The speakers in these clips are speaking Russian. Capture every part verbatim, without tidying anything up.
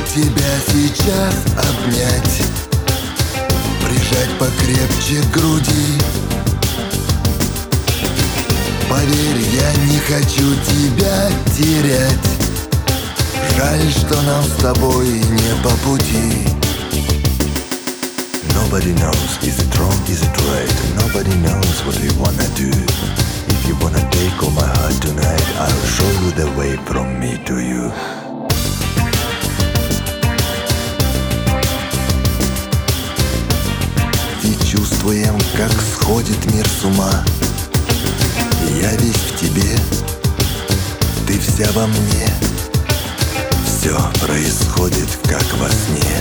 тебя сейчас обнять, прижать покрепче к груди. Поверь, я не хочу тебя терять. Жаль, что нам с тобой не по пути. Nobody knows, is it wrong, is it right? Nobody knows what we wanna do. If you wanna take all my heart tonight, I'll show you the way from me to you. И чувствуем, как сходит мир с ума. Я весь в тебе, ты вся во мне. Все происходит, как во сне.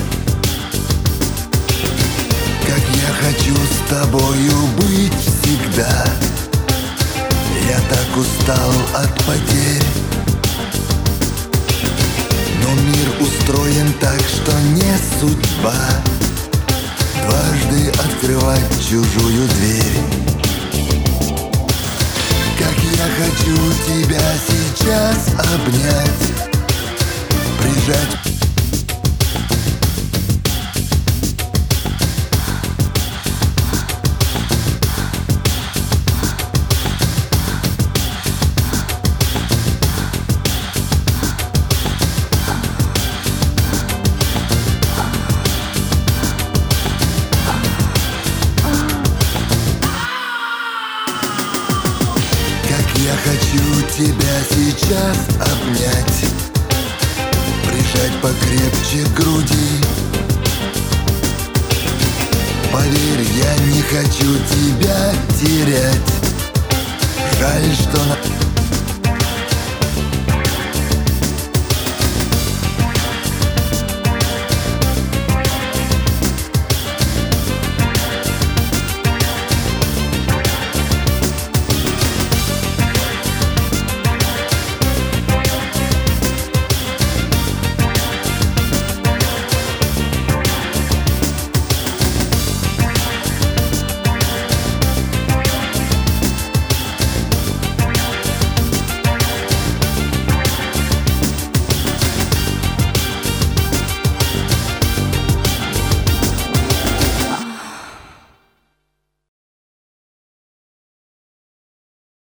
Как я хочу с тобою быть всегда. Я так устал от потерь. Но мир устроен так, что не судьба дважды открывать чужую дверь. Как я хочу тебя сейчас обнять, прижать. Я хочу тебя сейчас обнять, прижать покрепче к груди. Поверь, я не хочу тебя терять. Жаль, что на...